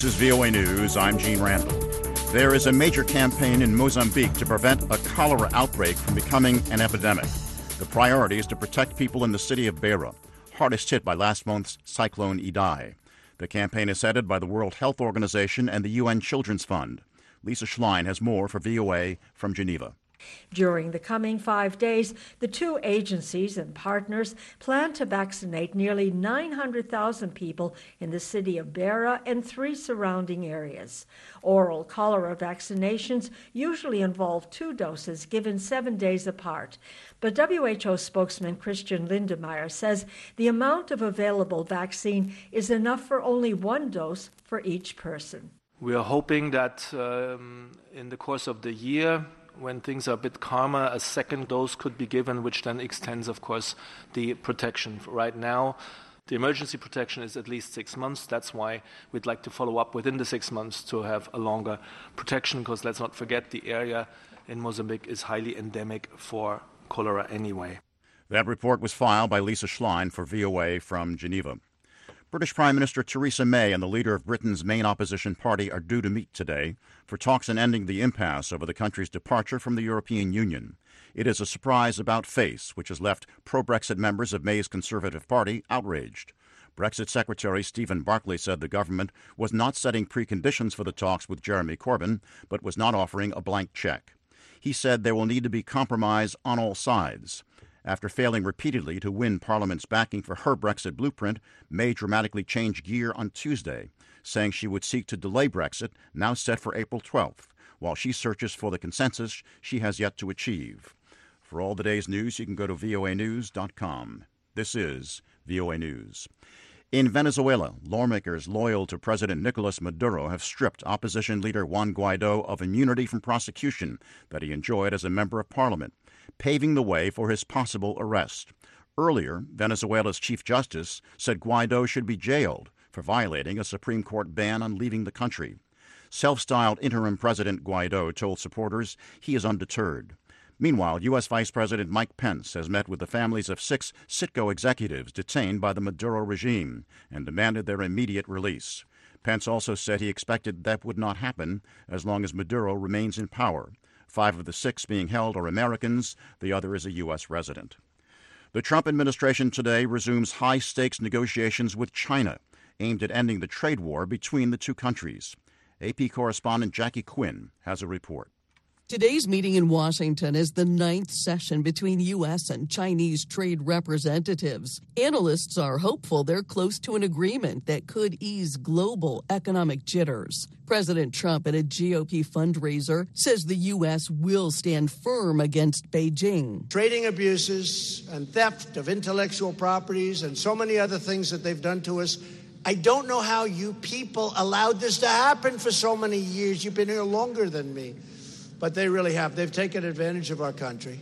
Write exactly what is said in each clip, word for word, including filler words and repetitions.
This is V O A News. I'm Gene Randall. There is a major campaign in Mozambique to prevent a cholera outbreak from becoming an epidemic. The priority is to protect people in the city of Beira, hardest hit by last month's Cyclone Idai. The campaign is headed by the World Health Organization and the U N Children's Fund. Lisa Schlein has more for V O A from Geneva. During the coming five days, the two agencies and partners plan to vaccinate nearly nine hundred thousand people in the city of Beira and three surrounding areas. Oral cholera vaccinations usually involve two doses given seven days apart. But W H O spokesman Christian Lindemeyer says the amount of available vaccine is enough for only one dose for each person. We are hoping that um, in the course of the year, when things are a bit calmer, a second dose could be given, which then extends, of course, the protection. Right now, the emergency protection is at least six months. That's why we'd like to follow up within the six months to have a longer protection, because let's not forget the area in Mozambique is highly endemic for cholera anyway. That report was filed by Lisa Schlein for V O A from Geneva. British Prime Minister Theresa May and the leader of Britain's main opposition party are due to meet today for talks on ending the impasse over the country's departure from the European Union. It is a surprise about face, which has left pro-Brexit members of May's Conservative Party outraged. Brexit Secretary Stephen Barclay said the government was not setting preconditions for the talks with Jeremy Corbyn, but was not offering a blank cheque. He said there will need to be compromise on all sides. After failing repeatedly to win Parliament's backing for her Brexit blueprint, May dramatically changed gear on Tuesday, saying she would seek to delay Brexit, now set for April twelfth, while she searches for the consensus she has yet to achieve. For all the day's news, you can go to V O A news dot com. This is V O A News. In Venezuela, lawmakers loyal to President Nicolas Maduro have stripped opposition leader Juan Guaido of immunity from prosecution that he enjoyed as a member of parliament, paving the way for his possible arrest. Earlier, Venezuela's Chief Justice said Guaido should be jailed for violating a Supreme Court ban on leaving the country. Self-styled interim President Guaido told supporters he is undeterred. Meanwhile, U S. Vice President Mike Pence has met with the families of six Citgo executives detained by the Maduro regime and demanded their immediate release. Pence also said he expected that would not happen as long as Maduro remains in power. Five of the six being held are Americans. The other is a U S resident. The Trump administration today resumes high-stakes negotiations with China, aimed at ending the trade war between the two countries. A P correspondent Jackie Quinn has a report. Today's meeting in Washington is the ninth session between U S and Chinese trade representatives. Analysts are hopeful they're close to an agreement that could ease global economic jitters. President Trump at a G O P fundraiser says the U S will stand firm against Beijing. Trading abuses and theft of intellectual properties and so many other things that they've done to us. I don't know how you people allowed this to happen for so many years. You've been here longer than me. But they really have. They've taken advantage of our country.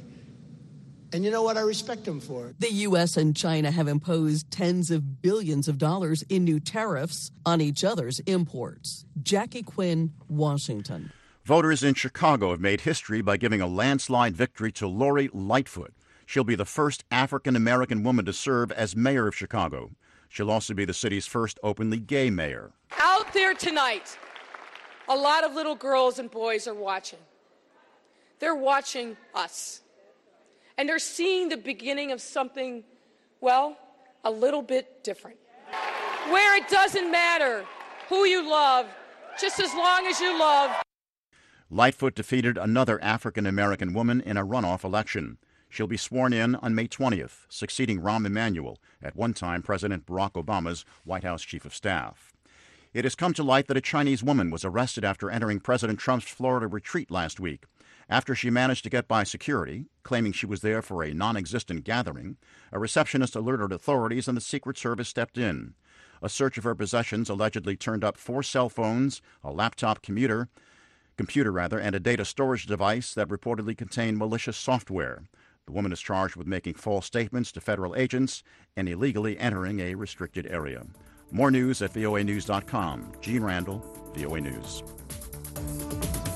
And you know what? I respect them for it. The U S and China have imposed tens of billions of dollars in new tariffs on each other's imports. Jackie Quinn, Washington. Voters in Chicago have made history by giving a landslide victory to Lori Lightfoot. She'll be the first African-American woman to serve as mayor of Chicago. She'll also be the city's first openly gay mayor. Out there tonight, a lot of little girls and boys are watching. They're watching us. And they're seeing the beginning of something, well, a little bit different. Where it doesn't matter who you love, just as long as you love. Lightfoot defeated another African-American woman in a runoff election. She'll be sworn in on May twentieth, succeeding Rahm Emanuel, at one time President Barack Obama's White House chief of staff. It has come to light that a Chinese woman was arrested after entering President Trump's Florida retreat last week. After she managed to get by security, claiming she was there for a non-existent gathering, a receptionist alerted authorities and the Secret Service stepped in. A search of her possessions allegedly turned up four cell phones, a laptop computer, computer rather, and a data storage device that reportedly contained malicious software. The woman is charged with making false statements to federal agents and illegally entering a restricted area. More news at V O A news dot com. Gene Randall, V O A News.